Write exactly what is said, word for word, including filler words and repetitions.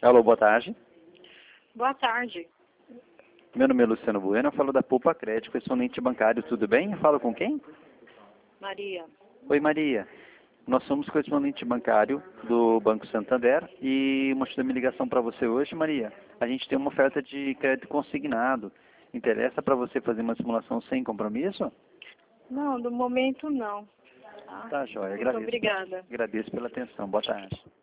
Alô, boa tarde. Boa tarde. Meu nome é Luciano Bueno, eu falo da Poupa Crédito, correspondente bancário, tudo bem? Eu falo com quem? Maria. Oi, Maria. Nós somos correspondente bancário do Banco Santander e motivo da minha ligação para você hoje, Maria. A gente tem uma oferta de crédito consignado. Interessa para você fazer uma simulação sem compromisso? Não, no momento não. Tá, Tá, joia. Muito Agradeço. obrigada. Agradeço pela atenção. Boa tarde.